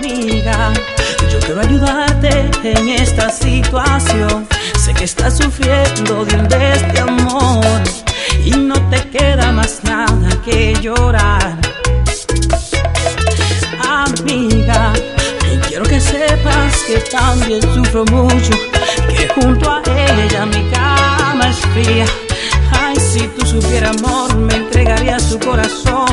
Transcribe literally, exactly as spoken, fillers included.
amiga, yo quiero ayudarte en esta situación. Sé que estás sufriendo de un desamor y no te queda más nada que llorar. Amiga, quiero que sepas que también sufro mucho, que junto a ella mi cama es fría. Ay, si tú supieras, amor, me entregaría su corazón.